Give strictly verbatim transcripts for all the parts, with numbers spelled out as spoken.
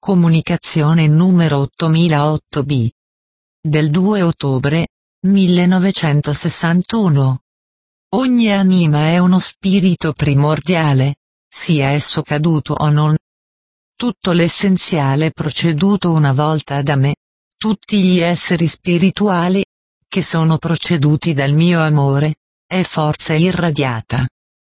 Comunicazione numero ottomilaotto B. Del due ottobre millenovecentosessantuno. Ogni anima è uno spirito primordiale, sia esso caduto o non. Tutto l'essenziale proceduto una volta da me, tutti gli esseri spirituali, che sono proceduti dal mio amore, è forza irradiata.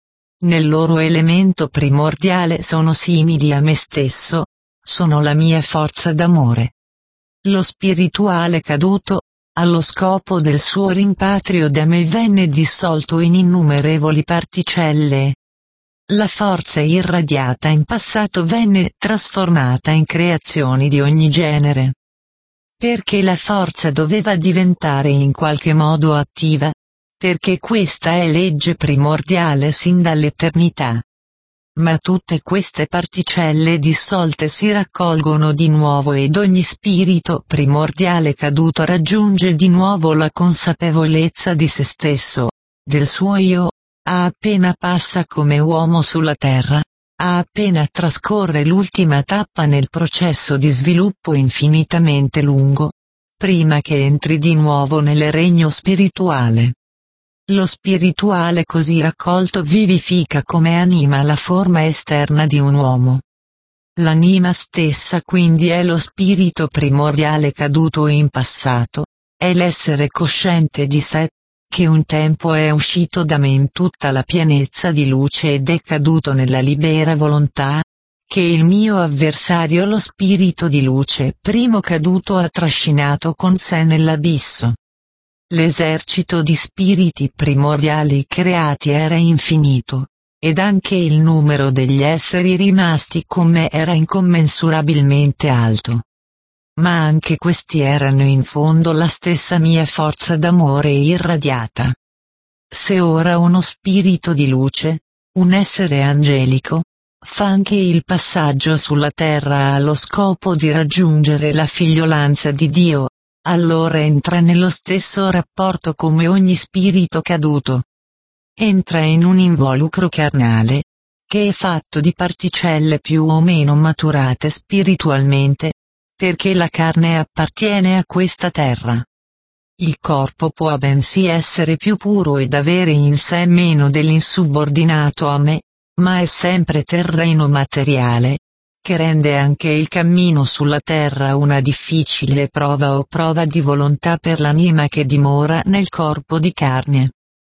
Nel loro elemento primordiale sono simili a me stesso, sono la mia forza d'amore. Lo spirituale caduto, allo scopo del suo rimpatrio da me venne dissolto in innumerevoli particelle. La forza irradiata in passato venne trasformata in creazioni di ogni genere. Perché la forza doveva diventare in qualche modo attiva, perché questa è legge primordiale sin dall'eternità. Ma tutte queste particelle dissolte si raccolgono di nuovo ed ogni spirito primordiale caduto raggiunge di nuovo la consapevolezza di se stesso, del suo io, a appena passa come uomo sulla terra, a appena trascorre l'ultima tappa nel processo di sviluppo infinitamente lungo, prima che entri di nuovo nel regno spirituale. Lo spirituale così raccolto vivifica come anima la forma esterna di un uomo. L'anima stessa quindi è lo spirito primordiale caduto in passato, è l'essere cosciente di sé, che un tempo è uscito da me in tutta la pienezza di luce ed è caduto nella libera volontà, che il mio avversario lo spirito di luce primo caduto ha trascinato con sé nell'abisso. L'esercito di spiriti primordiali creati era infinito, ed anche il numero degli esseri rimasti con me era incommensurabilmente alto. Ma anche questi erano in fondo la stessa mia forza d'amore irradiata. Se ora uno spirito di luce, un essere angelico, fa anche il passaggio sulla terra allo scopo di raggiungere la figliolanza di Dio, allora entra nello stesso rapporto come ogni spirito caduto. Entra in un involucro carnale, che è fatto di particelle più o meno maturate spiritualmente, perché la carne appartiene a questa terra. Il corpo può bensì essere più puro ed avere in sé meno dell'insubordinato a me, ma è sempre terreno materiale, che rende anche il cammino sulla terra una difficile prova o prova di volontà per l'anima che dimora nel corpo di carne.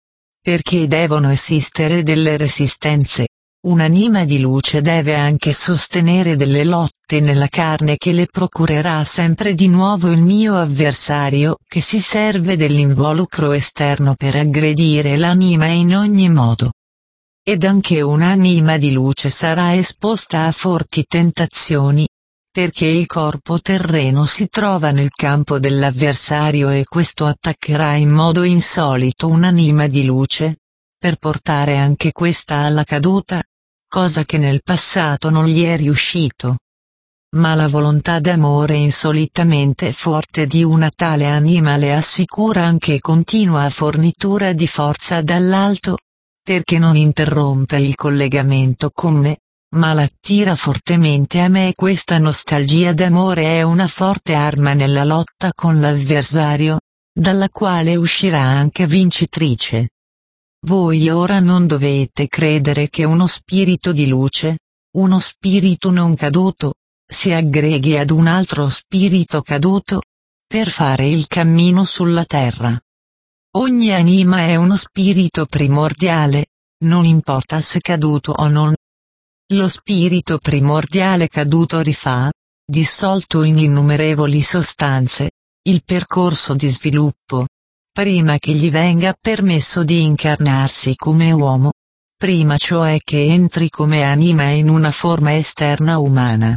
Perché devono esistere delle resistenze, un'anima di luce deve anche sostenere delle lotte nella carne che le procurerà sempre di nuovo il mio avversario che si serve dell'involucro esterno per aggredire l'anima in ogni modo. Ed anche un'anima di luce sarà esposta a forti tentazioni, perché il corpo terreno si trova nel campo dell'avversario e questo attaccherà in modo insolito un'anima di luce, per portare anche questa alla caduta, cosa che nel passato non gli è riuscito. Ma la volontà d'amore insolitamente forte di una tale anima le assicura anche continua fornitura di forza dall'alto, perché non interrompe il collegamento con me, ma l'attira fortemente a me e questa nostalgia d'amore è una forte arma nella lotta con l'avversario, dalla quale uscirà anche vincitrice. Voi ora non dovete credere che uno spirito di luce, uno spirito non caduto, si aggreghi ad un altro spirito caduto, per fare il cammino sulla terra. Ogni anima è uno spirito primordiale, non importa se caduto o non. Lo spirito primordiale caduto rifà, dissolto in innumerevoli sostanze, il percorso di sviluppo, prima che gli venga permesso di incarnarsi come uomo, prima cioè che entri come anima in una forma esterna umana.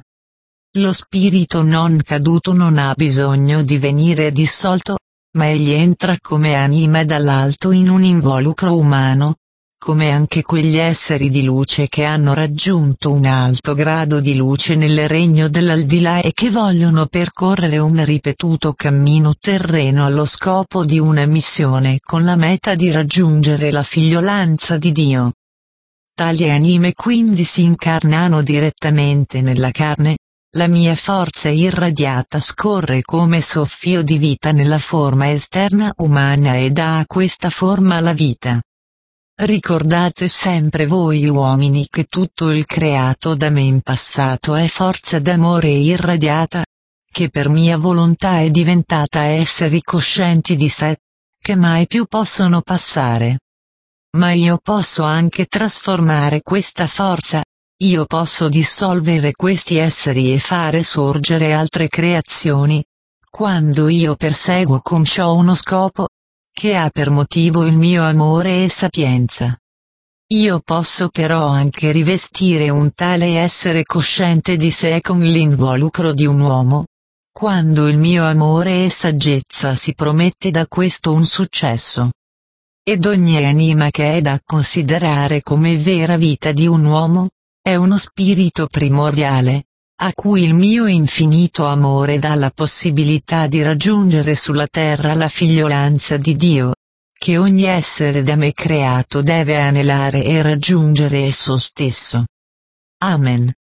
Lo spirito non caduto non ha bisogno di venire dissolto, ma egli entra come anima dall'alto in un involucro umano, come anche quegli esseri di luce che hanno raggiunto un alto grado di luce nel regno dell'aldilà e che vogliono percorrere un ripetuto cammino terreno allo scopo di una missione con la meta di raggiungere la figliolanza di Dio. Tali anime quindi si incarnano direttamente nella carne, La mia forza irradiata scorre come soffio di vita nella forma esterna umana e dà a questa forma la vita. Ricordate sempre voi uomini che tutto il creato da me in passato è forza d'amore irradiata, che per mia volontà è diventata esseri coscienti di sé, che mai più possono passare. Ma io posso anche trasformare questa forza. Io posso dissolvere questi esseri e fare sorgere altre creazioni, quando io perseguo con ciò uno scopo, che ha per motivo il mio amore e sapienza. Io posso però anche rivestire un tale essere cosciente di sé con l'involucro di un uomo, quando il mio amore e saggezza si promette da questo un successo. Ed ogni anima che è da considerare come vera vita di un uomo, è uno spirito primordiale, a cui il mio infinito amore dà la possibilità di raggiungere sulla terra la figliolanza di Dio, che ogni essere da me creato deve anelare e raggiungere esso stesso. Amen.